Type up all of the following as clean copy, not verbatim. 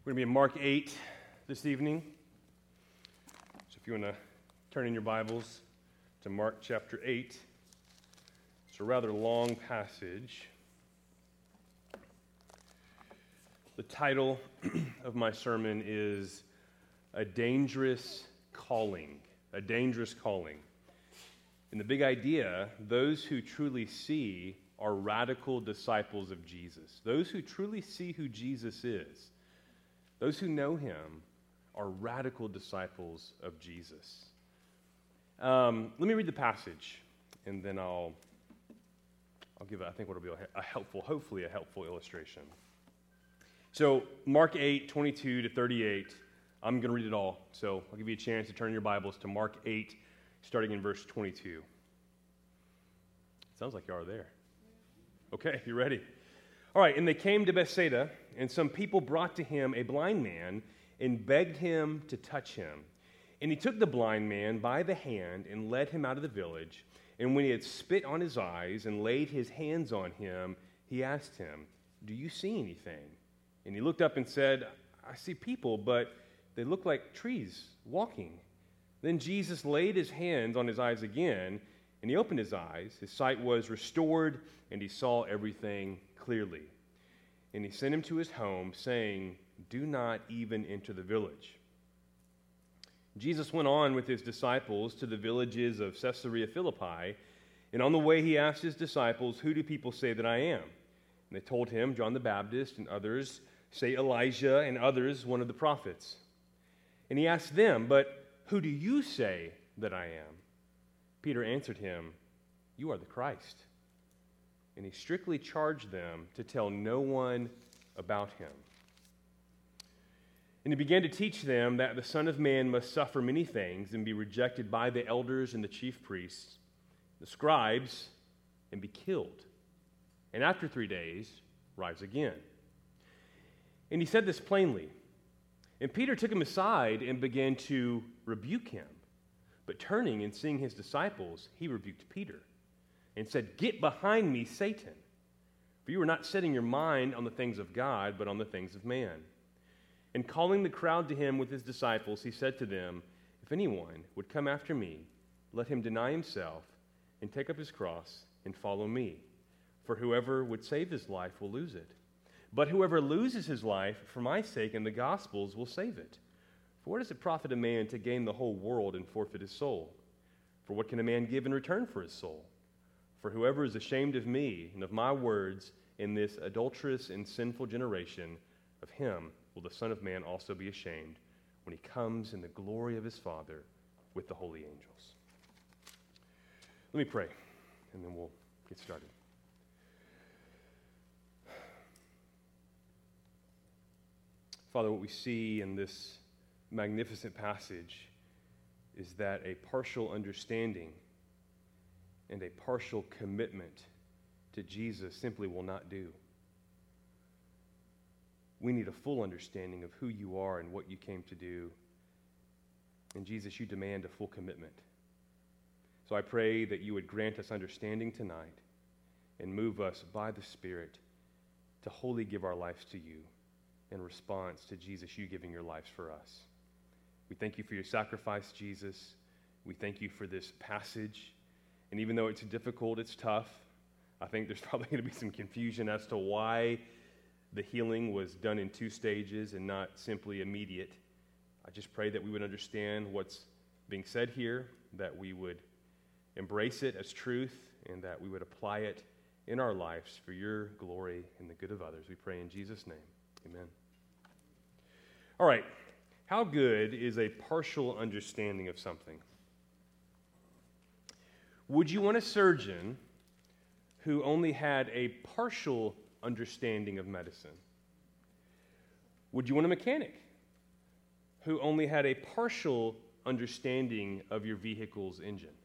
We're going to be in Mark 8 this evening. So if you want to turn in your Bibles to Mark chapter 8, it's a rather long passage. The title of my sermon is A Dangerous Calling. A Dangerous Calling. And the big idea, those who truly see are radical disciples of Jesus. Those who truly see who Jesus is, those who know him, are radical disciples of Jesus. Let me read the passage, and then I'll give, I think, what will be hopefully a helpful illustration. So, Mark 8, 22 to 38, I'm going to read it all. So, I'll give you a chance to turn your Bibles to Mark 8, starting in verse 22. Sounds like you are there. Okay, you ready? All right, and they came to Bethsaida, and some people brought to him a blind man and begged him to touch him. And he took the blind man by the hand and led him out of the village. And when he had spit on his eyes and laid his hands on him, he asked him, "Do you see anything?" And he looked up and said, "I see people, but they look like trees walking." Then Jesus laid his hands on his eyes again, and he opened his eyes. His sight was restored, and he saw everything clearly. And he sent him to his home, saying, "Do not even enter the village." Jesus went on with his disciples to the villages of Caesarea Philippi, and on the way he asked his disciples, "Who do people say that I am?" And they told him, "John the Baptist, and others say Elijah, and others one of the prophets." And he asked them, "But who do you say that I am?" Peter answered him, "You are the Christ." And he strictly charged them to tell no one about him. And he began to teach them that the Son of Man must suffer many things and be rejected by the elders and the chief priests, the scribes, and be killed. And after 3 days, rise again. And he said this plainly. And Peter took him aside and began to rebuke him. But turning and seeing his disciples, he rebuked Peter and said, "Get behind me, Satan, for you are not setting your mind on the things of God, but on the things of man." And calling the crowd to him with his disciples, he said to them, "If anyone would come after me, let him deny himself and take up his cross and follow me. For whoever would save his life will lose it. But whoever loses his life for my sake and the gospel's will save it. For what does it profit a man to gain the whole world and forfeit his soul? For what can a man give in return for his soul? For whoever is ashamed of me and of my words in this adulterous and sinful generation, of him will the Son of Man also be ashamed when he comes in the glory of his Father with the holy angels." Let me pray, and then we'll get started. Father, what we see in this magnificent passage is that a partial understanding and a partial commitment to Jesus simply will not do. We need a full understanding of who you are and what you came to do. And Jesus, you demand a full commitment. So I pray that you would grant us understanding tonight and move us by the Spirit to wholly give our lives to you in response to Jesus, you giving your lives for us. We thank you for your sacrifice, Jesus. We thank you for this passage. And even though it's difficult, it's tough, I think there's probably going to be some confusion as to why the healing was done in 2 stages and not simply immediate. I just pray that we would understand what's being said here, that we would embrace it as truth, and that we would apply it in our lives for your glory and the good of others. We pray in Jesus' name. Amen. All right. How good is a partial understanding of something? Would you want a surgeon who only had a partial understanding of medicine? Would you want a mechanic who only had a partial understanding of your vehicle's engine?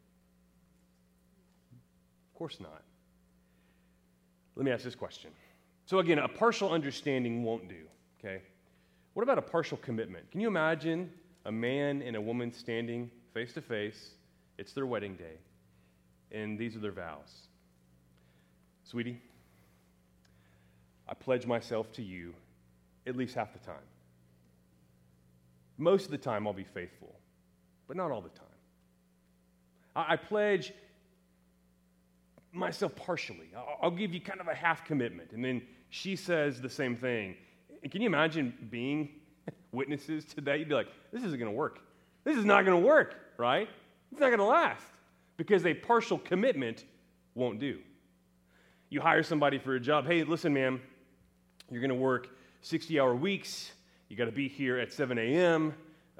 Of course not. Let me ask this question. So again, a partial understanding won't do, okay? What about a partial commitment? Can you imagine a man and a woman standing face to face? It's their wedding day. And these are their vows. "Sweetie, I pledge myself to you at least half the time. Most of the time I'll be faithful, but not all the time. I pledge myself partially. I'll give you kind of a half commitment. And then she says the same thing. And can you imagine being witnesses to that? You'd be like, this isn't going to work. This is not going to work, right? It's not going to last because a partial commitment won't do. You hire somebody for a job. Hey, listen, ma'am, you're going to work 60-hour weeks. You got to be here at 7 a.m.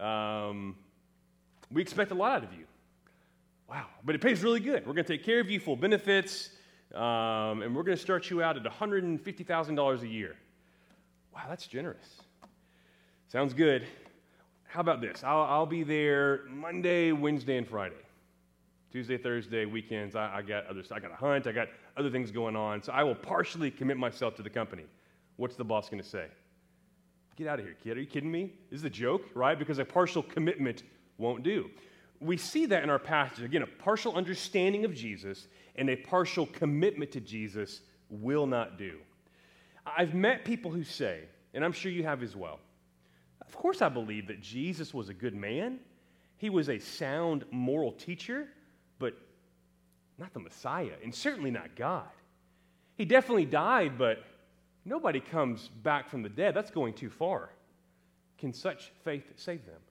We expect a lot out of you. Wow, but it pays really good. We're going to take care of you, full benefits, and we're going to start you out at $150,000 a year. Wow, that's generous. Sounds good. How about this? I'll be there Monday, Wednesday, and Friday. Tuesday, Thursday, weekends, I got a hunt, I got other things going on, so I will partially commit myself to the company. What's the boss going to say? Get out of here, kid. Are you kidding me? This is a joke, right? Because a partial commitment won't do. We see that in our passage. Again, a partial understanding of Jesus and a partial commitment to Jesus will not do. I've met people who say, and I'm sure you have as well, of course I believe that Jesus was a good man. He was a sound moral teacher, but not the Messiah, and certainly not God. He definitely died, but nobody comes back from the dead. That's going too far. Can such faith save them?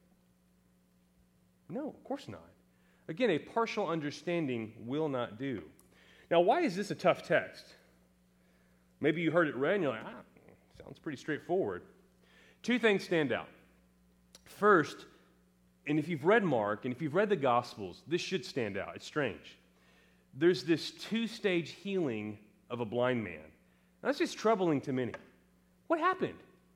No, of course not. Again, a partial understanding will not do. Now, why is this a tough text? Maybe you heard it read and you're like, sounds pretty straightforward. Two things stand out. First, and if you've read Mark and if you've read the Gospels, this should stand out. It's strange. There's this two-stage healing of a blind man. Now, that's just troubling to many. What happened?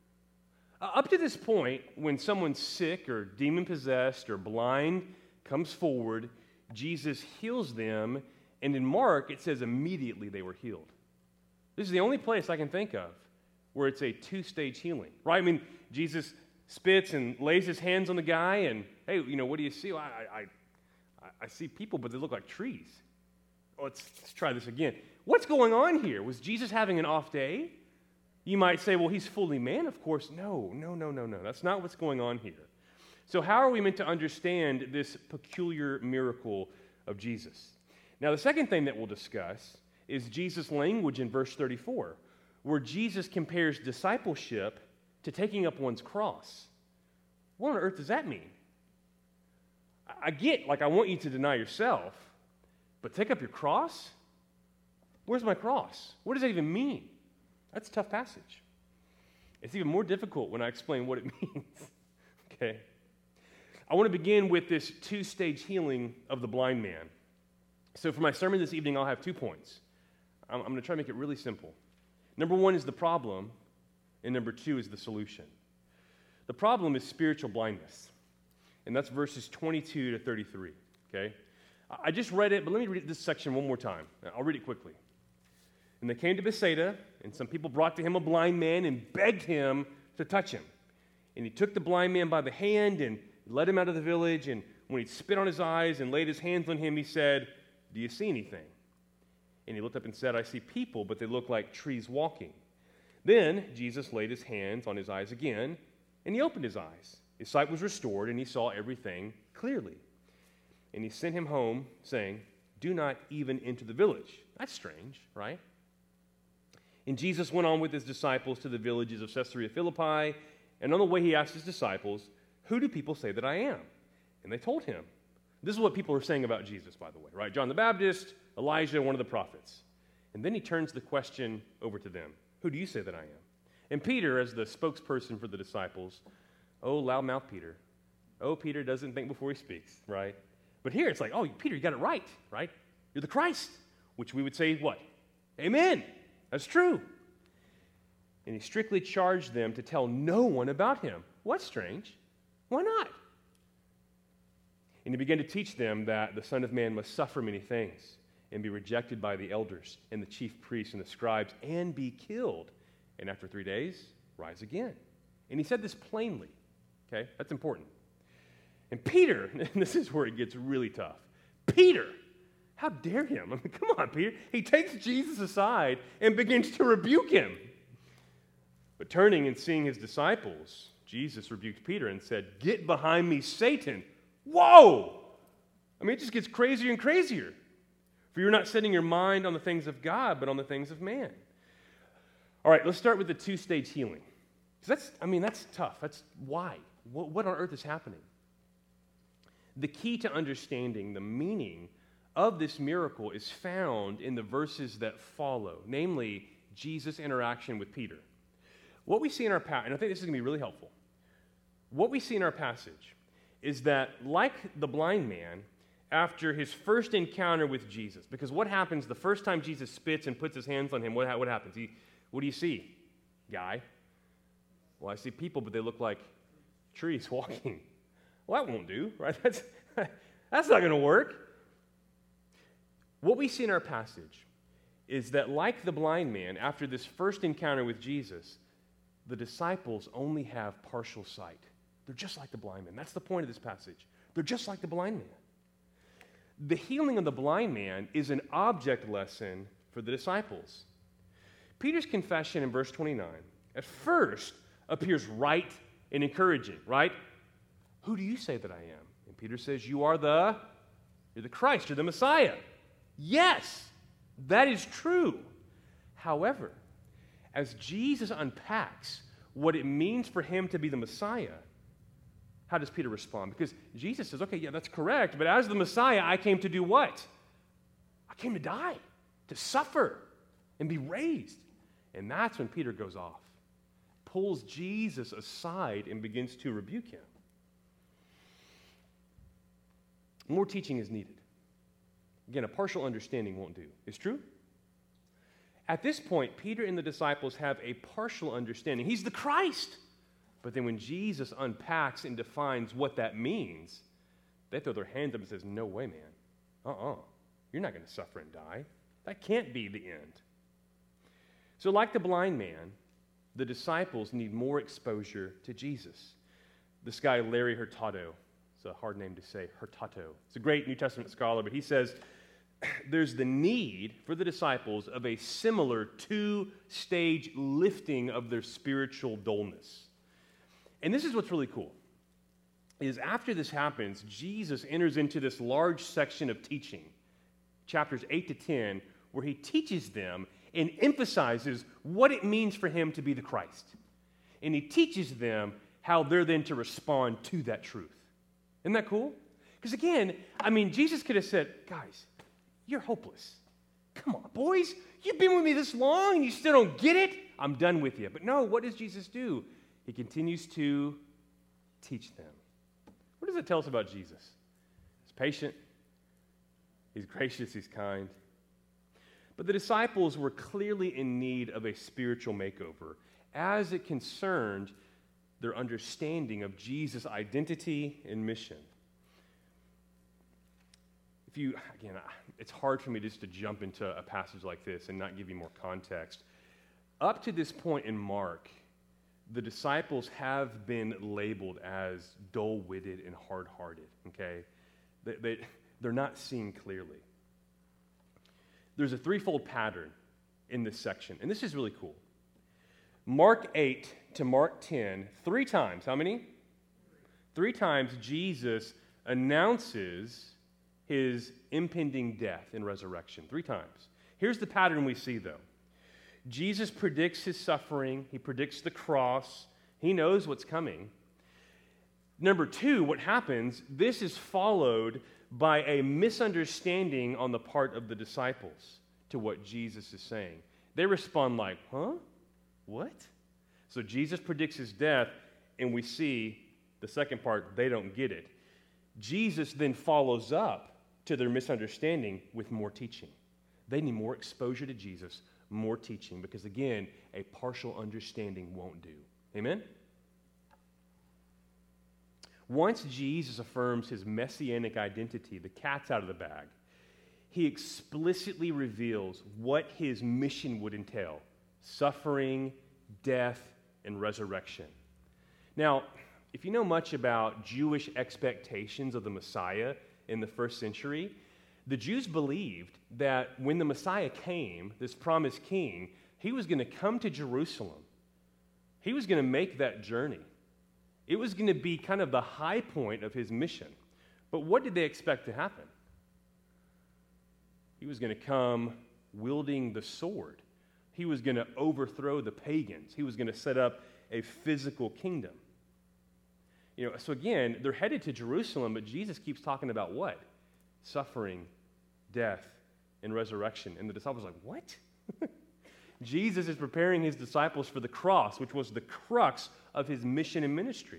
Up to this point, when someone's sick or demon-possessed or blind comes forward, Jesus heals them, and in Mark, it says immediately they were healed. This is the only place I can think of where it's a two-stage healing, right? I mean, Jesus spits and lays his hands on the guy, and, hey, what do you see? Well, I see people, but they look like trees. Oh, let's try this again. What's going on here? Was Jesus having an off day? You might say, well, he's fully man, of course. No. That's not what's going on here. So how are we meant to understand this peculiar miracle of Jesus? Now, the second thing that we'll discuss is Jesus' language in verse 34, where Jesus compares discipleship to taking up one's cross. What on earth does that mean? I get, I want you to deny yourself, but take up your cross? Where's my cross? What does that even mean? That's a tough passage. It's even more difficult when I explain what it means. Okay? I want to begin with this two-stage healing of the blind man. So for my sermon this evening, I'll have 2 points. I'm going to try to make it really simple. Number 1 is the problem, and number 2 is the solution. The problem is spiritual blindness, and that's verses 22 to 33. Okay? I just read it, but let me read this section one more time. I'll read it quickly. And they came to Bethsaida, and some people brought to him a blind man and begged him to touch him. And he took the blind man by the hand and led him out of the village. And when he spit on his eyes and laid his hands on him, he said, "Do you see anything?" And he looked up and said, "I see people, but they look like trees walking." Then Jesus laid his hands on his eyes again, and he opened his eyes. His sight was restored, and he saw everything clearly. And he sent him home, saying, "Do not even enter the village." That's strange, right? And Jesus went on with his disciples to the villages of Caesarea Philippi, and on the way he asked his disciples, "Who do people say that I am?" And they told him. This is what people are saying about Jesus, by the way, right? John the Baptist, Elijah, one of the prophets. And then he turns the question over to them. "Who do you say that I am?" And Peter, as the spokesperson for the disciples, oh, loudmouth Peter. Oh, Peter doesn't think before he speaks, right? But here it's like, oh, Peter, you got it right? You're the Christ, which we would say what? Amen. That's true. And he strictly charged them to tell no one about him. What's strange? Why not? And he began to teach them that the Son of Man must suffer many things and be rejected by the elders and the chief priests and the scribes and be killed. And after 3 days, rise again. And he said this plainly. Okay? That's important. And Peter, and this is where it gets really tough. Peter, how dare him? I mean, come on, Peter. He takes Jesus aside and begins to rebuke him. But turning and seeing his disciples, Jesus rebuked Peter and said, "Get behind me, Satan." Whoa! I mean, it just gets crazier and crazier. For you're not setting your mind on the things of God, but on the things of man. All right, let's start with the two-stage healing. That's tough. That's why. What on earth is happening? The key to understanding the meaning of this miracle is found in the verses that follow, namely Jesus' interaction with Peter. What we see in our passage, and I think this is going to be really helpful, what we see in our passage is that, like the blind man, after his first encounter with Jesus, because what happens the first time Jesus spits and puts his hands on him, what happens? What do you see, guy? Well, I see people, but they look like trees walking. Well, that won't do, right? That's not going to work. What we see in our passage is that, like the blind man, after this first encounter with Jesus, the disciples only have partial sight. They're just like the blind man. That's the point of this passage. They're just like the blind man. The healing of the blind man is an object lesson for the disciples. Peter's confession in verse 29 at first appears right and encouraging, right? Who do you say that I am? And Peter says, you're the Christ, you're the Messiah. Yes, that is true. However, as Jesus unpacks what it means for him to be the Messiah, how does Peter respond? Because Jesus says, okay, yeah, that's correct, but as the Messiah, I came to do what? I came to die, to suffer, and be raised. And that's when Peter goes off, pulls Jesus aside, and begins to rebuke him. More teaching is needed. Again, a partial understanding won't do. It's true? At this point, Peter and the disciples have a partial understanding. He's the Christ. But then when Jesus unpacks and defines what that means, they throw their hands up and says, no way, man. You're not going to suffer and die. That can't be the end. So like the blind man, the disciples need more exposure to Jesus. This guy, Larry Hurtado, it's a hard name to say, Hurtado. It's a great New Testament scholar, but he says there's the need for the disciples of a similar two-stage lifting of their spiritual dullness. And this is what's really cool, is after this happens, Jesus enters into this large section of teaching, chapters 8 to 10, where he teaches them and emphasizes what it means for him to be the Christ. And he teaches them how they're then to respond to that truth. Isn't that cool? Because again, Jesus could have said, guys, you're hopeless. Come on, boys, you've been with me this long and you still don't get it? I'm done with you. But no, what does Jesus do? He continues to teach them. What does it tell us about Jesus? He's patient. He's gracious. He's kind. But the disciples were clearly in need of a spiritual makeover as it concerned their understanding of Jesus' identity and mission. It's hard for me just to jump into a passage like this and not give you more context. Up to this point in Mark, the disciples have been labeled as dull-witted and hard-hearted, okay? They're not seeing clearly. There's a threefold pattern in this section, and this is really cool. Mark 8 to Mark 10, 3 times. How many? 3 times Jesus announces his impending death and resurrection. 3 times. Here's the pattern we see, though. Jesus predicts his suffering. He predicts the cross. He knows what's coming. Number 2, what happens, this is followed by a misunderstanding on the part of the disciples to what Jesus is saying. They respond like, huh? What? So Jesus predicts his death, and we see the second part, they don't get it. Jesus then follows up to their misunderstanding with more teaching. They need more exposure to Jesus, more teaching, because again, a partial understanding won't do. Amen? Once Jesus affirms his messianic identity, the cat's out of the bag. He explicitly reveals what his mission would entail: suffering, death, and resurrection. Now, if you know much about Jewish expectations of the Messiah in the first century, the Jews believed that when the Messiah came, this promised king, he was going to come to Jerusalem. He was going to make that journey. It was going to be kind of the high point of his mission. But what did they expect to happen? He was going to come wielding the sword. He was going to overthrow the pagans. He was going to set up a physical kingdom. So again, they're headed to Jerusalem, but Jesus keeps talking about what? Suffering, death, and resurrection. And the disciples are like, what? Jesus is preparing his disciples for the cross, which was the crux of his mission and ministry.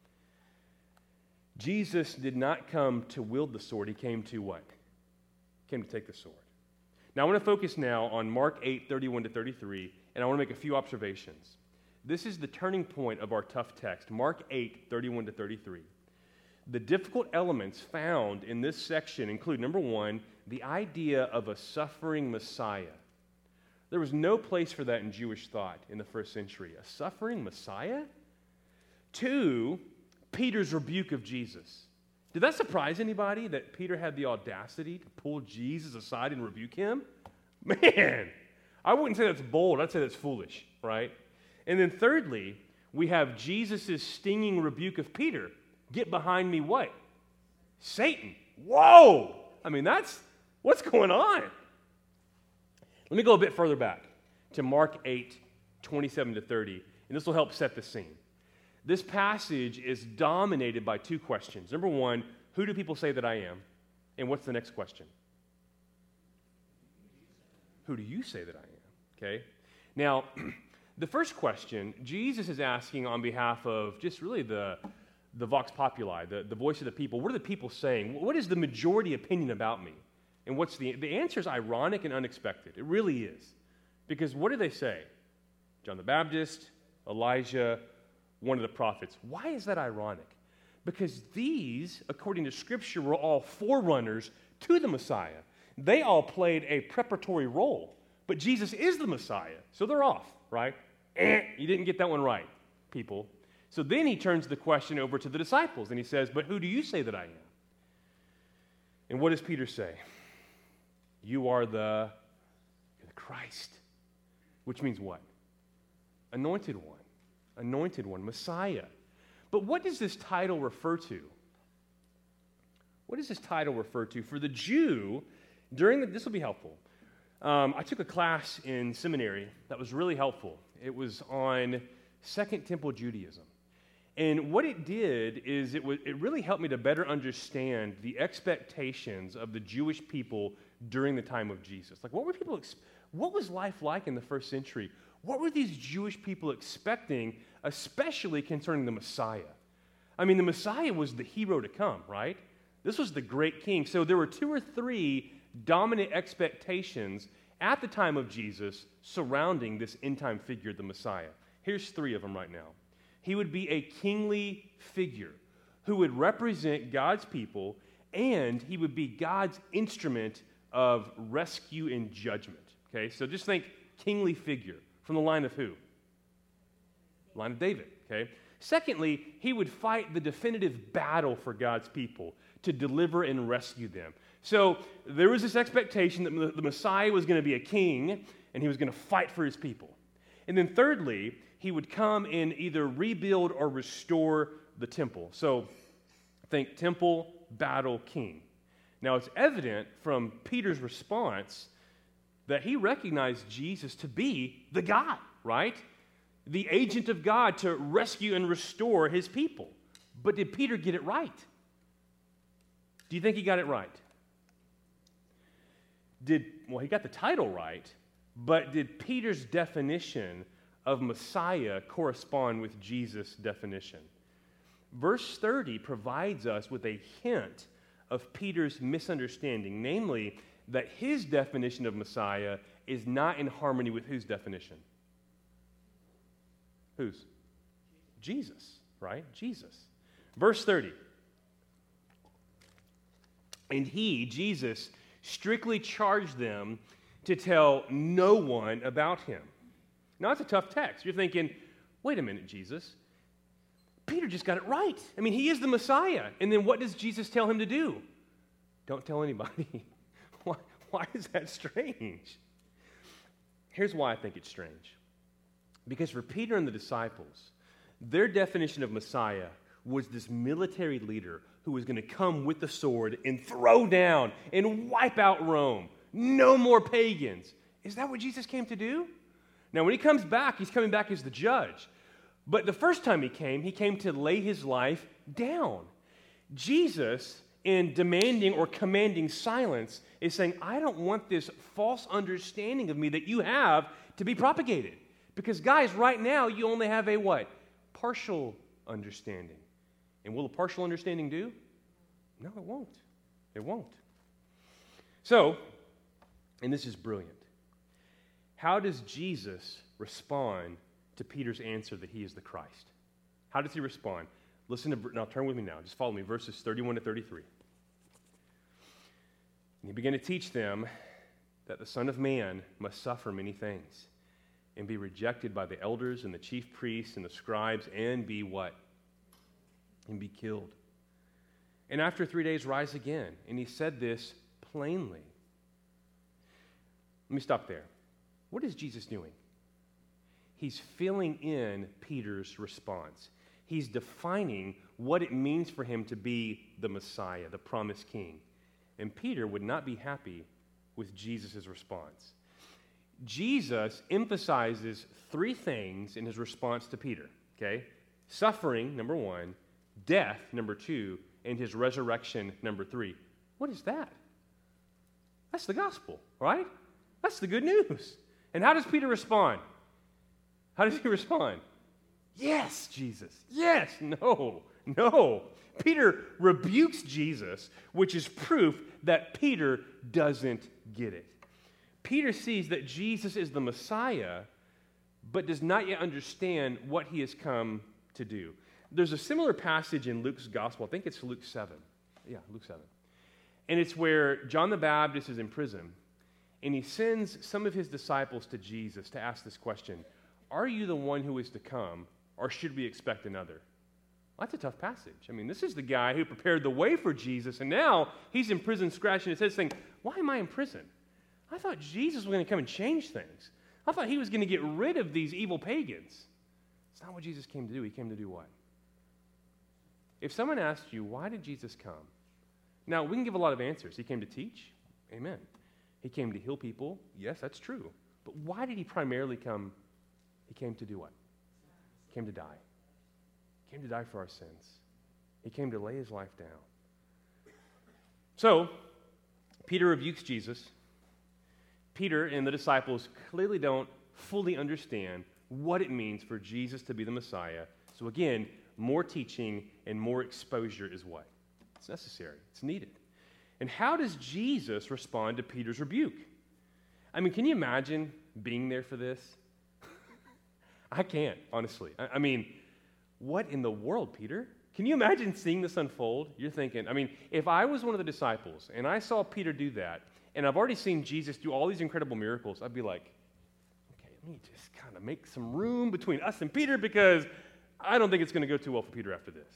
Jesus did not come to wield the sword. He came to what? He came to take the sword. Now, I want to focus now on Mark 8, 31 to 33, and I want to make a few observations. This is the turning point of our tough text, Mark 8, 31 to 33. The difficult elements found in this section include, number one, the idea of a suffering Messiah. There was no place for that in Jewish thought in the first century. A suffering Messiah? Two, Peter's rebuke of Jesus. Did that surprise anybody that Peter had the audacity to pull Jesus aside and rebuke him? Man, I wouldn't say that's bold. I'd say that's foolish, right? And then thirdly, we have Jesus' stinging rebuke of Peter. Get behind me what? Satan. Whoa! I mean, what's going on? Let me go a bit further back to Mark 8, 27 to 30, and this will help set the scene. This passage is dominated by two questions. Number one, who do people say that I am? And what's the next question? Who do you say that I am? Okay? Now, the first question, Jesus is asking on behalf of just really the vox populi, the voice of the people. What are the people saying? What is the majority opinion about me? And what's the answer is ironic and unexpected. It really is. Because what do they say? John the Baptist, Elijah, one of the prophets. Why is that ironic? Because these, according to Scripture, were all forerunners to the Messiah. They all played a preparatory role. But Jesus is the Messiah, so they're off, right? You didn't get that one right, people. So then he turns the question over to the disciples, and he says, but who do you say that I am? And what does Peter say? You are the Christ, which means what? Anointed one, Messiah. But what does this title refer to? What does this title refer to? For the Jew, this will be helpful. I took a class in seminary that was really helpful. It was on Second Temple Judaism. And what it did is it really helped me to better understand the expectations of the Jewish people during the time of Jesus. Like, what was life like in the first century? What were these Jewish people expecting, especially concerning the Messiah? I mean, the Messiah was the hero to come, right? This was the great king. So there were two or three dominant expectations at the time of Jesus surrounding this end-time figure, the Messiah. Here's three of them right now. He would be a kingly figure who would represent God's people, and he would be God's instrument of rescue and judgment. Okay, so just think kingly figure. From the line of who? Line of David, okay? Secondly, he would fight the definitive battle for God's people to deliver and rescue them. So there was this expectation that the Messiah was going to be a king, and he was going to fight for his people. And then thirdly, he would come and either rebuild or restore the temple. So think temple, battle, king. Now it's evident from Peter's response that he recognized Jesus to be the God, right? The agent of God to rescue and restore his people. But did Peter get it right? Do you think he got it right? He got the title right, but did Peter's definition of Messiah correspond with Jesus' definition? Verse 30 provides us with a hint of Peter's misunderstanding, namely that his definition of Messiah is not in harmony with whose definition? Whose? Jesus, right? Jesus. Verse 30. And he, Jesus, strictly charged them to tell no one about him. Now, it's a tough text. You're thinking, wait a minute, Jesus. Peter just got it right. I mean, he is the Messiah. And then what does Jesus tell him to do? Don't tell anybody. Why is that strange? Here's why I think it's strange. Because for Peter and the disciples, Their definition of Messiah was this military leader who was going to come with the sword and throw down and wipe out Rome. No more pagans. Is that what Jesus came to do? Now, when he comes back, he's coming back as the judge. But the first time he came to lay his life down. Jesus, in demanding or commanding silence, is saying, I don't want this false understanding of me that you have to be propagated. Because, guys, right now, you only have a what? Partial understanding. And will a partial understanding do? No, it won't. It won't. So, and this is brilliant, how does Jesus respond to Peter's answer that he is the Christ? How does he respond? Listen to, now turn with me now, just follow me, verses 31 to 33. And he began to teach them that the Son of Man must suffer many things and be rejected by the elders and the chief priests and the scribes and be what? And be killed. And after 3 days rise again. And he said this plainly. Let me stop there. What is Jesus doing? He's filling in Peter's response. He's defining what it means for him to be the Messiah, the promised king. And Peter would not be happy with Jesus' response. Jesus emphasizes three things in his response to Peter, okay? Suffering, number one, death, number two, and his resurrection, number three. What is that? That's the gospel, right? That's the good news. And how does Peter respond? How does he respond? Yes, Jesus. Yes. No. No. Peter rebukes Jesus, which is proof that Peter doesn't get it. Peter sees that Jesus is the Messiah, but does not yet understand what he has come to do. There's a similar passage in Luke's gospel. I think it's Luke 7. Yeah, Luke 7. And it's where John the Baptist is in prison, and he sends some of his disciples to Jesus to ask this question, are you the one who is to come, or should we expect another? Well, that's a tough passage. I mean, this is the guy who prepared the way for Jesus, and now he's in prison scratching his head saying, why am I in prison? I thought Jesus was going to come and change things. I thought he was going to get rid of these evil pagans. It's not what Jesus came to do. He came to do what? If someone asked you, why did Jesus come? Now, we can give a lot of answers. He came to teach. Amen. He came to heal people. Yes, that's true. But why did he primarily come? He came to do what? He came to die. He came to die for our sins. He came to lay his life down. So, Peter rebukes Jesus. Peter and the disciples clearly don't fully understand what it means for Jesus to be the Messiah. So again, more teaching and more exposure is what? It's necessary. It's needed. And how does Jesus respond to Peter's rebuke? I mean, can you imagine being there for this? I can't, honestly. I mean, what in the world, Peter? Can you imagine seeing this unfold? You're thinking, I mean, if I was one of the disciples and I saw Peter do that, and I've already seen Jesus do all these incredible miracles, I'd be like, okay, let me just kind of make some room between us and Peter because I don't think it's going to go too well for Peter after this.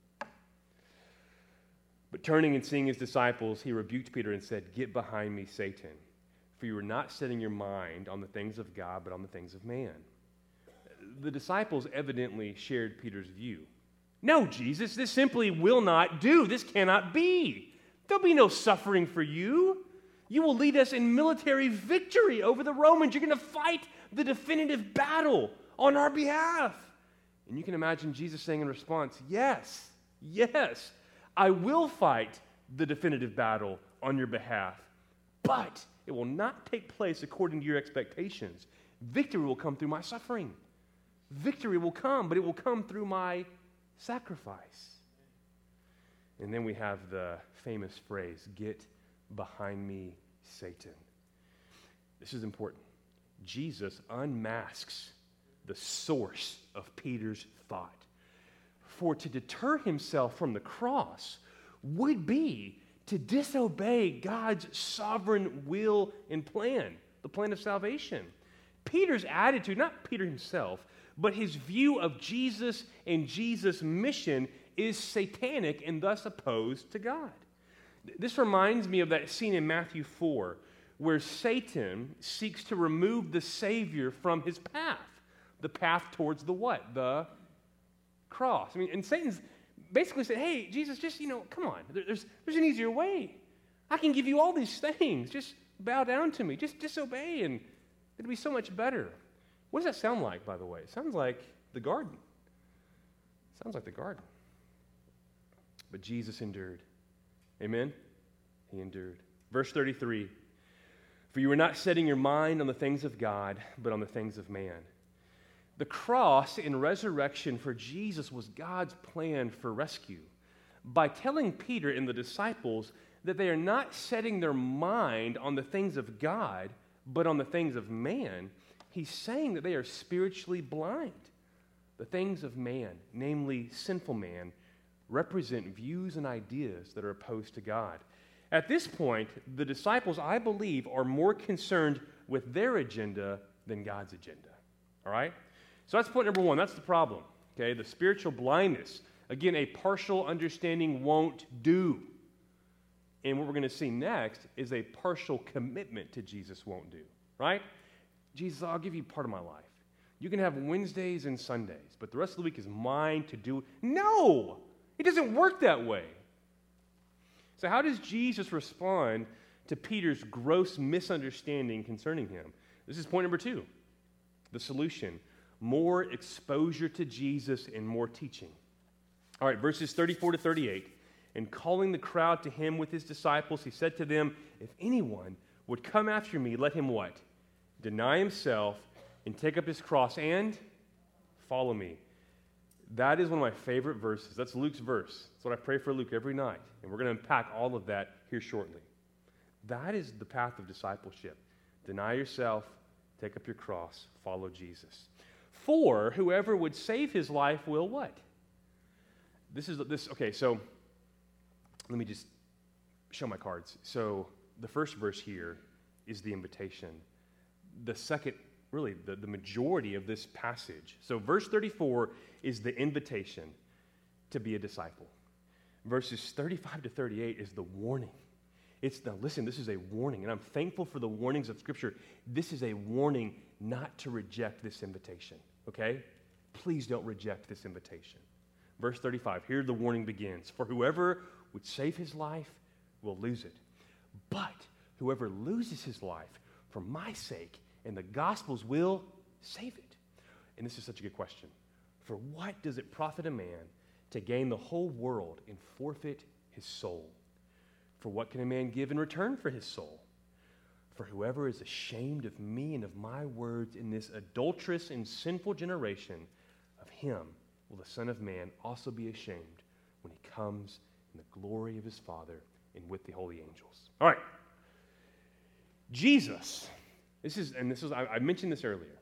But turning and seeing his disciples, he rebuked Peter and said, get behind me, Satan, for you are not setting your mind on the things of God, but on the things of man. The disciples evidently shared Peter's view. No, Jesus, this simply will not do. This cannot be. There'll be no suffering for you. You will lead us in military victory over the Romans. You're going to fight the definitive battle on our behalf. And you can imagine Jesus saying in response, yes, yes, I will fight the definitive battle on your behalf, but it will not take place according to your expectations. Victory will come through my suffering. Victory will come, but it will come through my sacrifice. And then we have the famous phrase, get behind me, Satan. This is important. Jesus unmasks the source of Peter's thought. For to deter himself from the cross would be to disobey God's sovereign will and plan, the plan of salvation. Peter's attitude, not Peter himself, but his view of Jesus and Jesus' mission is satanic and thus opposed to God. This reminds me of that scene in Matthew 4 where Satan seeks to remove the Savior from his path. The path towards the what? The cross. I mean, and Satan's basically said, hey, Jesus, just, come on. There's an easier way. I can give you all these things. Just bow down to me. Just disobey, and it'll be so much better. What does that sound like, by the way? It sounds like the garden. Sounds like the garden. But Jesus endured. Amen? He endured. Verse 33, for you are not setting your mind on the things of God, but on the things of man. The cross and resurrection for Jesus was God's plan for rescue. By telling Peter and the disciples that they are not setting their mind on the things of God, but on the things of man, he's saying that they are spiritually blind. The things of man, namely sinful man, represent views and ideas that are opposed to God. At this point, the disciples, I believe, are more concerned with their agenda than God's agenda. All right? So that's point number one. That's the problem. Okay? The spiritual blindness. Again, a partial understanding won't do. And what we're going to see next is a partial commitment to Jesus won't do. Right? Jesus, I'll give you part of my life. You can have Wednesdays and Sundays, but the rest of the week is mine to do. No! It doesn't work that way. So how does Jesus respond to Peter's gross misunderstanding concerning him? This is point number two. The solution. More exposure to Jesus and more teaching. All right, verses 34 to 38. And calling the crowd to him with his disciples, he said to them, if anyone would come after me, let him what? Deny himself and take up his cross and follow me. That is one of my favorite verses. That's Luke's verse. That's what I pray for Luke every night. And we're going to unpack all of that here shortly. That is the path of discipleship. Deny yourself, take up your cross, follow Jesus. For whoever would save his life will what? Okay, so let me just show my cards. So the first verse here is the invitation. The second, really, the majority of this passage. So verse 34 is the invitation to be a disciple. Verses 35 to 38 is the warning. Listen, this is a warning, and I'm thankful for the warnings of Scripture. This is a warning not to reject this invitation, okay? Please don't reject this invitation. Verse 35, here the warning begins. For whoever would save his life will lose it. But whoever loses his life for my sake and the gospel's will save it. And this is such a good question. For what does it profit a man to gain the whole world and forfeit his soul? For what can a man give in return for his soul? For whoever is ashamed of me and of my words in this adulterous and sinful generation, of him will the Son of Man also be ashamed when he comes in the glory of his Father and with the holy angels. All right. Jesus, I mentioned this earlier.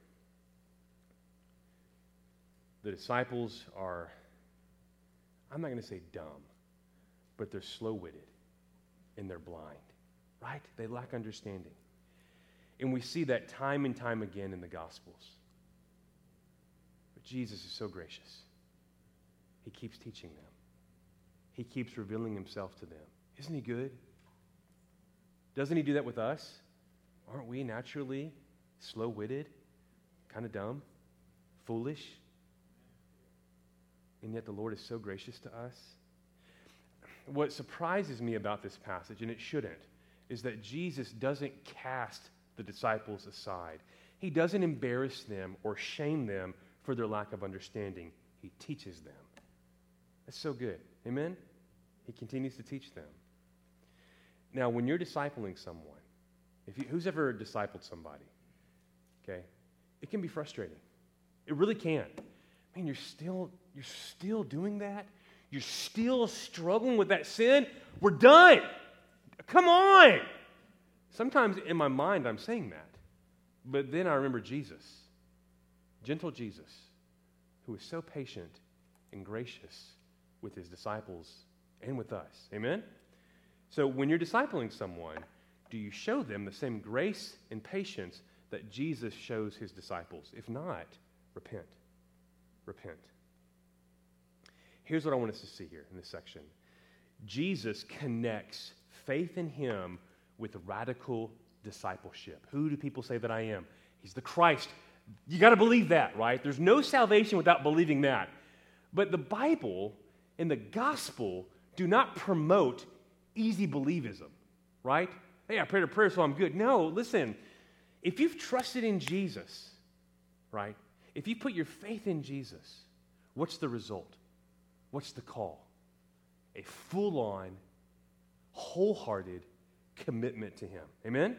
The disciples are, I'm not going to say dumb, but they're slow-witted and they're blind, right? They lack understanding. And we see that time and time again in the Gospels. But Jesus is so gracious. He keeps teaching them. He keeps revealing himself to them. Isn't he good? Doesn't he do that with us? Aren't we naturally slow-witted, kind of dumb, foolish? And yet the Lord is so gracious to us. What surprises me about this passage, and it shouldn't, is that Jesus doesn't cast the disciples aside. He doesn't embarrass them or shame them for their lack of understanding. He teaches them. That's so good. Amen? He continues to teach them. Now, when you're discipling someone, who's ever discipled somebody? Okay? It can be frustrating. It really can. Man, you're still doing that? You're still struggling with that sin? We're done. Come on. Sometimes in my mind I'm saying that. But then I remember Jesus, gentle Jesus, who was so patient and gracious with his disciples and with us. Amen? So when you're discipling someone, do you show them the same grace and patience that Jesus shows his disciples? If not, repent. Repent. Here's what I want us to see here in this section. Jesus connects faith in him with radical discipleship. Who do people say that I am? He's the Christ. You got to believe that, right? There's no salvation without believing that. But the Bible and the gospel do not promote easy believism, right? Hey, I prayed a prayer, so I'm good. No, listen, if you've trusted in Jesus, right? If you put your faith in Jesus, what's the result? What's the call? A full-on, wholehearted commitment to him. Amen?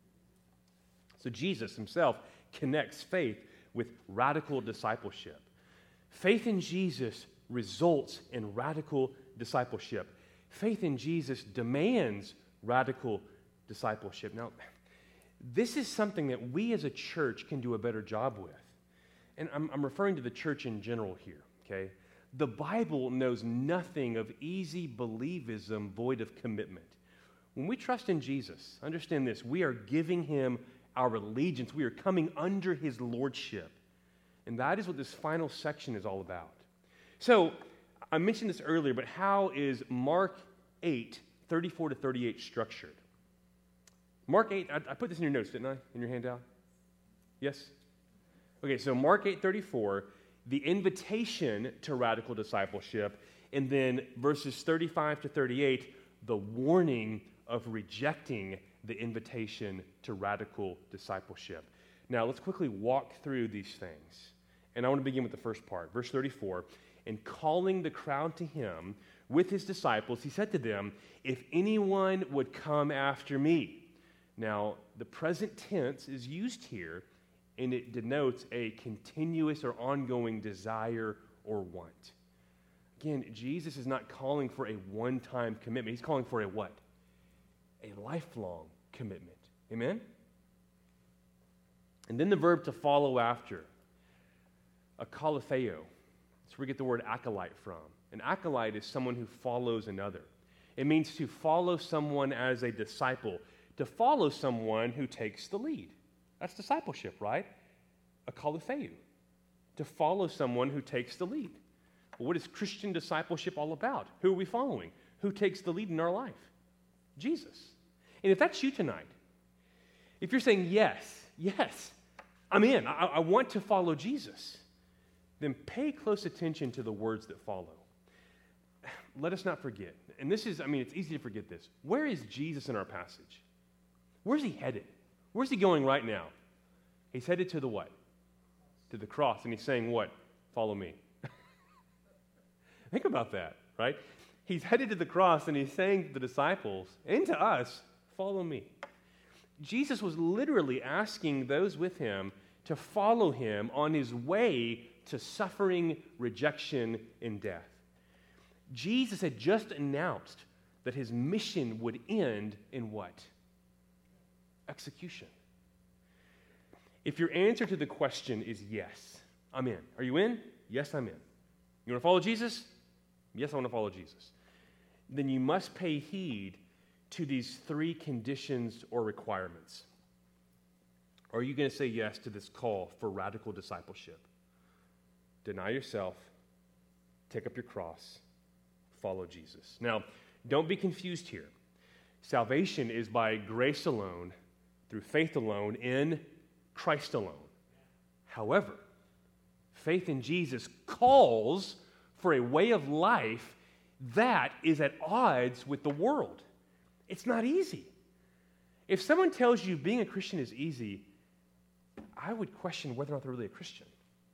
So Jesus himself connects faith with radical discipleship. Faith in Jesus results in radical discipleship. Faith in Jesus demands radical discipleship. Now, this is something that we as a church can do a better job with. And I'm referring to the church in general here, okay? The Bible knows nothing of easy believism void of commitment. When we trust in Jesus, understand this, we are giving him our allegiance. We are coming under his lordship. And that is what this final section is all about. So, I mentioned this earlier, but how is Mark 8, 34 to 38 structured? Mark 8, I put this in your notes, didn't I? In your handout? Yes? Okay, so Mark 8, 34, the invitation to radical discipleship, and then verses 35 to 38, the warning of rejecting the invitation to radical discipleship. Now, let's quickly walk through these things. And I want to begin with the first part. Verse 34, and calling the crowd to him with his disciples, he said to them, if anyone would come after me. Now, the present tense is used here, and it denotes a continuous or ongoing desire or want. Again, Jesus is not calling for a one-time commitment. He's calling for a what? A lifelong commitment. Amen? And then the verb to follow after, akalatheo. That's where we get the word acolyte from. An acolyte is someone who follows another. It means to follow someone as a disciple, to follow someone who takes the lead. That's discipleship, right? Akalatheo, to follow someone who takes the lead. Well, what is Christian discipleship all about? Who are we following? Who takes the lead in our life? Jesus. And if that's you tonight, if you're saying, yes, I'm in, I want to follow Jesus, then pay close attention to the words that follow. Let us not forget, and this is, it's easy to forget this. Where is Jesus in our passage? Where's he headed? Where's he going right now? He's headed to the what? To the cross, and he's saying what? Follow me. Think about that, right? He's headed to the cross, and he's saying to the disciples and to us, follow me. Jesus was literally asking those with him to follow him on his way to suffering, rejection, and death. Jesus had just announced that his mission would end in what? Execution. If your answer to the question is yes, I'm in. Are you in? Yes, I'm in. You want to follow Jesus? Yes, I want to follow Jesus. Then you must pay heed to these three conditions or requirements. Are you going to say yes to this call for radical discipleship? Deny yourself, take up your cross, follow Jesus. Now, don't be confused here. Salvation is by grace alone, through faith alone, in Christ alone. However, faith in Jesus calls for a way of life that is at odds with the world. It's not easy. If someone tells you being a Christian is easy, I would question whether or not they're really a Christian.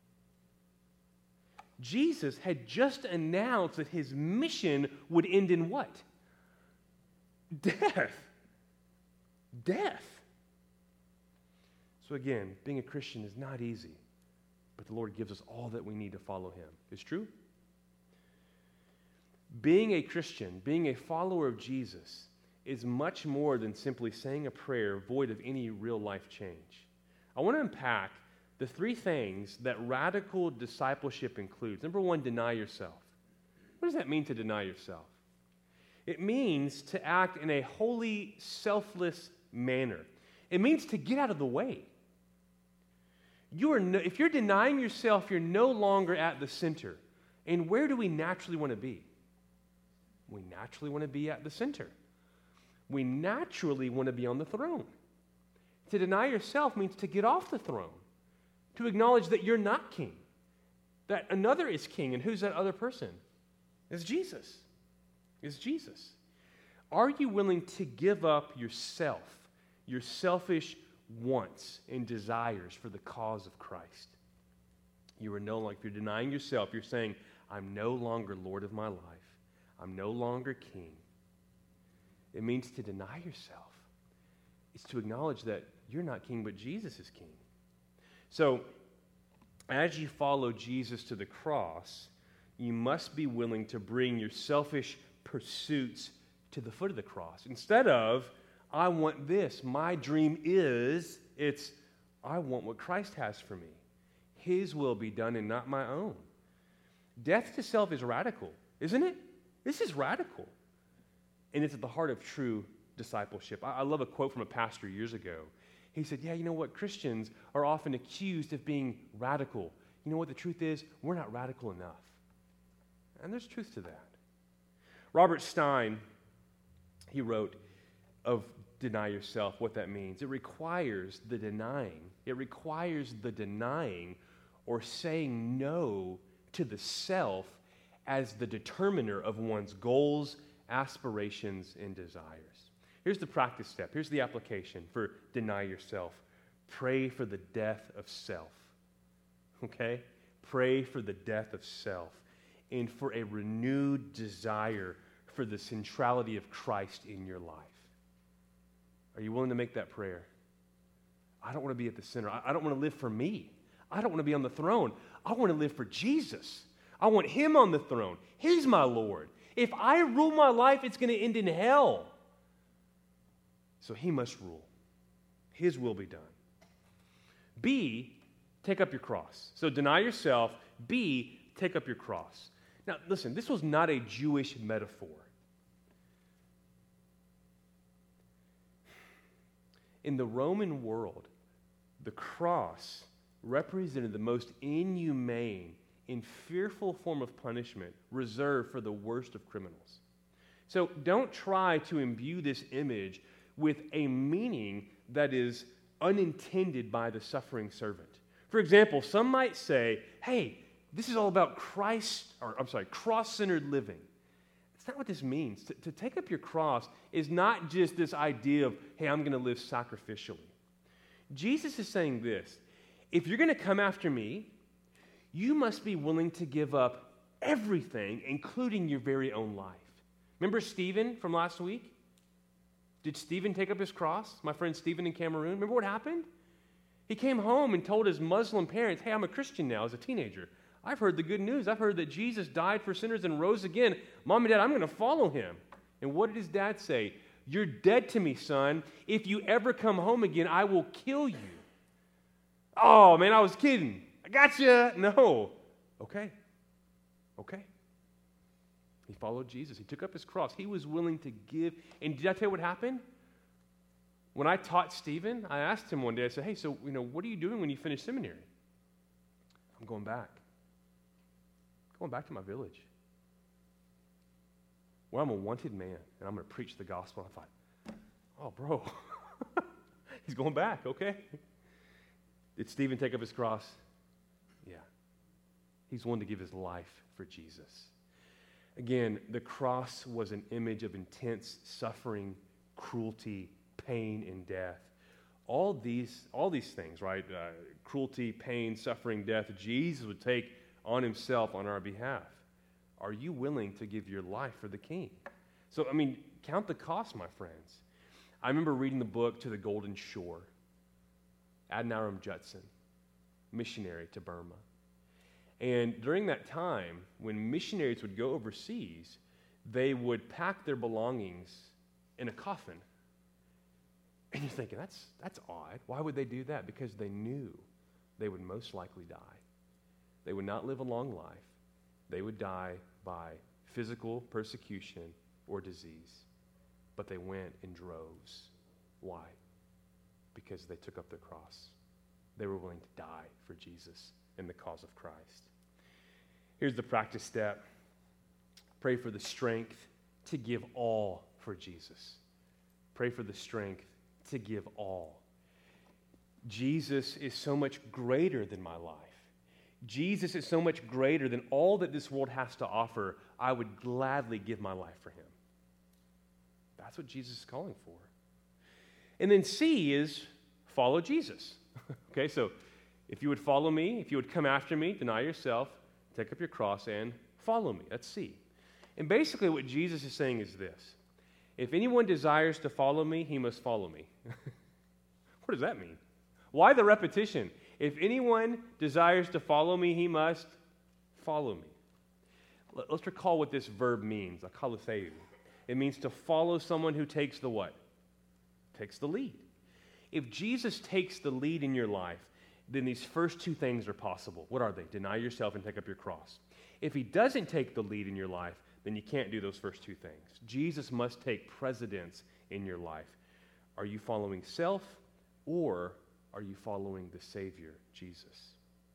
Jesus had just announced that his mission would end in what? Death. Death. So again, being a Christian is not easy, but the Lord gives us all that we need to follow him. It's true? Being a Christian, being a follower of Jesus, is much more than simply saying a prayer void of any real life change. I want to unpack the three things that radical discipleship includes. Number one, deny yourself. What does that mean to deny yourself? It means to act in a wholly selfless manner. It means to get out of the way. If you're denying yourself, you're no longer at the center. And where do we naturally want to be? We naturally want to be at the center. We naturally want to be on the throne. To deny yourself means to get off the throne, to acknowledge that you're not king, that another is king. And who's that other person? It's Jesus. It's Jesus. Are you willing to give up yourself, your selfish wants and desires for the cause of Christ? You are no longer, if you're denying yourself, you're saying, I'm no longer Lord of my life. I'm no longer king. It means to deny yourself. It's to acknowledge that you're not king, but Jesus is king. So, as you follow Jesus to the cross, you must be willing to bring your selfish pursuits to the foot of the cross. Instead of, I want this, my dream is, it's, I want what Christ has for me. His will be done and not my own. Death to self is radical, isn't it? This is radical. And it's at the heart of true discipleship. I love a quote from a pastor years ago. He said, yeah, you know what? Christians are often accused of being radical. You know what the truth is? We're not radical enough. And there's truth to that. Robert Stein, he wrote of deny yourself, what that means. It requires the denying. It requires the denying or saying no to the self as the determiner of one's goals, aspirations, and desires. Here's the practice step. Here's the application for deny yourself. Pray for the death of self. Okay? Pray for the death of self and for a renewed desire for the centrality of Christ in your life. Are you willing to make that prayer? I don't want to be at the center. I don't want to live for me. I don't want to be on the throne. I want to live for Jesus. I want Him on the throne. He's my Lord. If I rule my life, it's going to end in hell. So He must rule. His will be done. B, take up your cross. So deny yourself. B, take up your cross. Now, listen, this was not a Jewish metaphor. In the Roman world, the cross represented the most inhumane and fearful form of punishment reserved for the worst of criminals. So don't try to imbue this image with a meaning that is unintended by the suffering servant. For example, some might say, hey, this is all about cross-centered living. It's not what this means. To take up your cross is not just this idea of, hey, I'm going to live sacrificially. Jesus is saying this: if you're going to come after me, you must be willing to give up everything, including your very own life. Remember Stephen from last week? Did Stephen take up his cross? My friend Stephen in Cameroon. Remember what happened? He came home and told his Muslim parents, hey, I'm a Christian now as a teenager. I've heard the good news. I've heard that Jesus died for sinners and rose again. Mom and Dad, I'm going to follow Him. And what did his dad say? You're dead to me, son. If you ever come home again, I will kill you. Oh, man, I was kidding. I gotcha. No. Okay. He followed Jesus. He took up his cross. He was willing to give. And did I tell you what happened? When I taught Stephen, I asked him one day, I said, hey, so, what are you doing when you finish seminary? I'm going back. Going back to my village, where I'm a wanted man, and I'm going to preach the gospel. I thought, oh, bro, he's going back, okay? Did Stephen take up his cross? Yeah. He's willing to give his life for Jesus. Again, the cross was an image of intense suffering, cruelty, pain, and death. All these things, right? Cruelty, pain, suffering, death, Jesus would take on Himself on our behalf. Are you willing to give your life for the King? So, count the cost, my friends. I remember reading the book To the Golden Shore. Adoniram Judson, missionary to Burma. And during that time, when missionaries would go overseas, they would pack their belongings in a coffin. And you're thinking, that's odd. Why would they do that? Because they knew they would most likely die. They would not live a long life. They would die by physical persecution or disease. But they went in droves. Why? Because they took up the cross. They were willing to die for Jesus and the cause of Christ. Here's the practice step. Pray for the strength to give all for Jesus. Pray for the strength to give all. Jesus is so much greater than my life. Jesus is so much greater than all that this world has to offer. I would gladly give my life for him. That's what Jesus is calling for. And then C is follow Jesus. Okay, so if you would follow me, if you would come after me, deny yourself, take up your cross, and follow me. That's C. And basically what Jesus is saying is this. If anyone desires to follow me, he must follow me. What does that mean? Why the repetition? If anyone desires to follow me, he must follow me. Let's recall what this verb means, akalatheu. It means to follow someone who takes the what? Takes the lead. If Jesus takes the lead in your life, then these first two things are possible. What are they? Deny yourself and take up your cross. If he doesn't take the lead in your life, then you can't do those first two things. Jesus must take precedence in your life. Are you following self, or are you following the Savior, Jesus?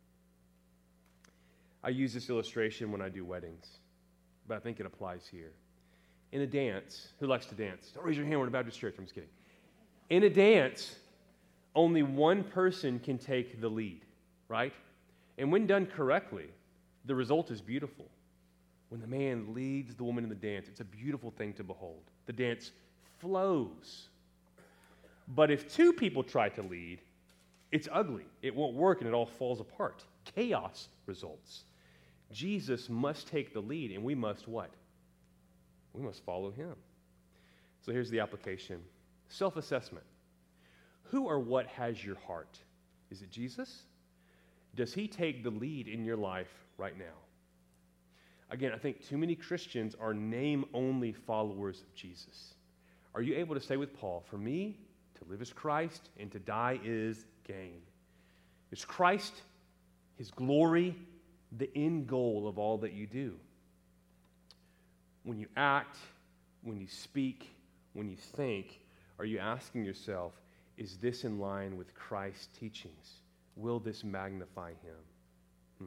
I use this illustration when I do weddings, but I think it applies here. In a dance, who likes to dance? Don't raise your hand, we're in a Baptist church. I'm just kidding. In a dance, only one person can take the lead, right? And when done correctly, the result is beautiful. When the man leads the woman in the dance, it's a beautiful thing to behold. The dance flows. But if two people try to lead, it's ugly. It won't work and it all falls apart. Chaos results. Jesus must take the lead, and we must what? We must follow him. So here's the application. Self-assessment. Who or what has your heart? Is it Jesus? Does he take the lead in your life right now? Again, I think too many Christians are name-only followers of Jesus. Are you able to say with Paul, for me, to live is Christ, and to die is gain? Is Christ, his glory, the end goal of all that you do? When you act, when you speak, when you think, are you asking yourself, is this in line with Christ's teachings? Will this magnify him?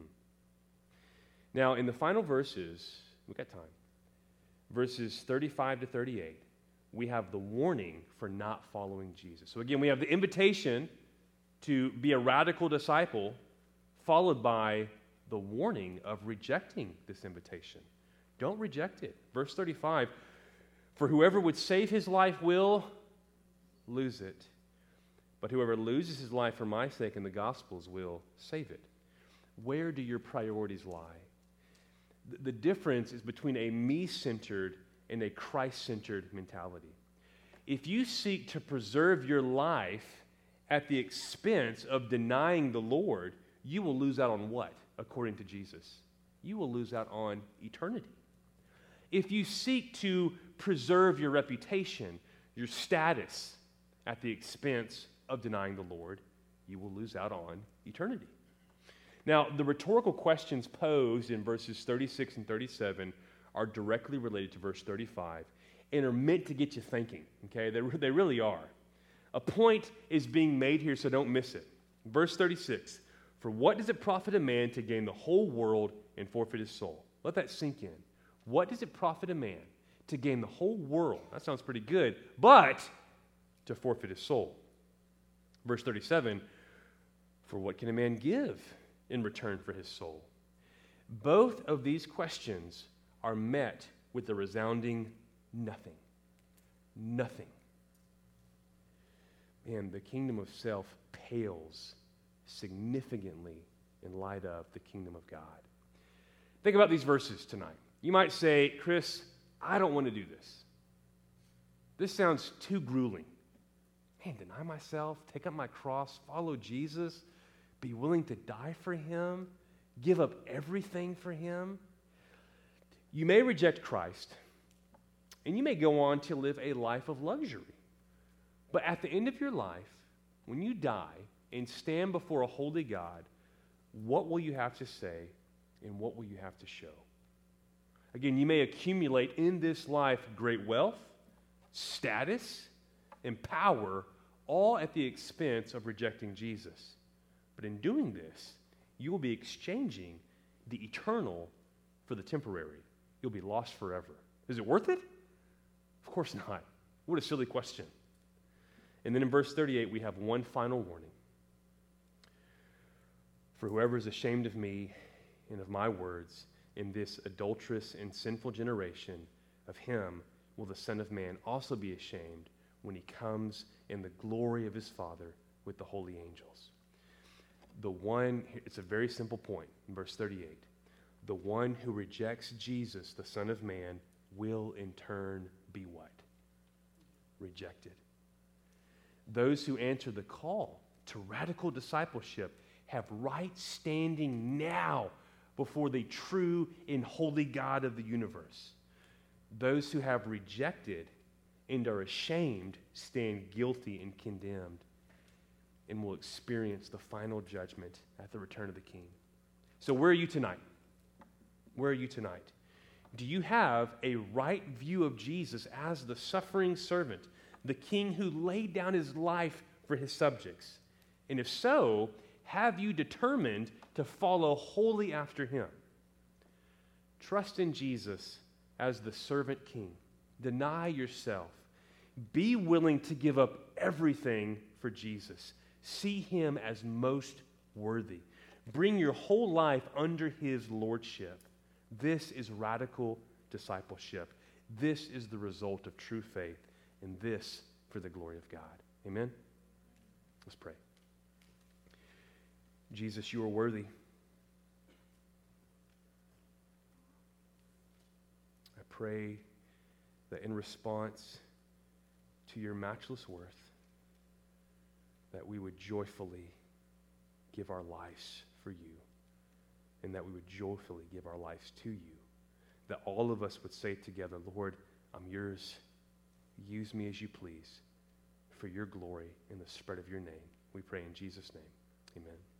Now, in the final verses, we've got time, verses 35 to 38, we have the warning for not following Jesus. So again, we have the invitation to be a radical disciple, followed by the warning of rejecting this invitation. Don't reject it. Verse 35, for whoever would save his life will lose it. But whoever loses his life for my sake and the gospel's will save it. Where do your priorities lie? The difference is between a me-centered and a Christ-centered mentality. If you seek to preserve your life at the expense of denying the Lord, you will lose out on what, according to Jesus? You will lose out on eternity. If you seek to preserve your reputation, your status, at the expense of denying the Lord, you will lose out on eternity. Now, the rhetorical questions posed in verses 36 and 37 are directly related to verse 35 and are meant to get you thinking, okay? They really are. A point is being made here, so don't miss it. Verse 36, for what does it profit a man to gain the whole world and forfeit his soul? Let that sink in. What does it profit a man to gain the whole world? That sounds pretty good, but to forfeit his soul. Verse 37, for what can a man give in return for his soul? Both of these questions are met with a resounding nothing. Nothing. Man, the kingdom of self pales significantly in light of the kingdom of God. Think about these verses tonight. You might say, Chris, I don't want to do this. This sounds too grueling. Man, deny myself, take up my cross, follow Jesus, be willing to die for him, give up everything for him. You may reject Christ, and you may go on to live a life of luxury. But at the end of your life, when you die and stand before a holy God, what will you have to say and what will you have to show? Again, you may accumulate in this life great wealth, status, and power, all at the expense of rejecting Jesus. But in doing this, you will be exchanging the eternal for the temporary. You'll be lost forever. Is it worth it? Of course not. What a silly question. And then in verse 38, we have one final warning. For whoever is ashamed of me and of my words in this adulterous and sinful generation, of him will the Son of Man also be ashamed when he comes in the glory of his Father with the holy angels. It's a very simple point in verse 38. The one who rejects Jesus, the Son of Man, will in turn be what? Rejected. Those who answer the call to radical discipleship have right standing now before the true and holy God of the universe. Those who have rejected and are ashamed stand guilty and condemned and will experience the final judgment at the return of the King. So where are you tonight? Where are you tonight? Do you have a right view of Jesus as the suffering servant, the King who laid down his life for his subjects? And if so, have you determined to follow wholly after him? Trust in Jesus as the servant King. Deny yourself. Be willing to give up everything for Jesus. See him as most worthy. Bring your whole life under his lordship. This is radical discipleship. This is the result of true faith, and this for the glory of God. Amen? Let's pray. Jesus, you are worthy. I pray that in response to your matchless worth, that we would joyfully give our lives for you, and that we would joyfully give our lives to you, that all of us would say together, Lord, I'm yours. Use me as you please for your glory and the spread of your name. We pray in Jesus' name. Amen.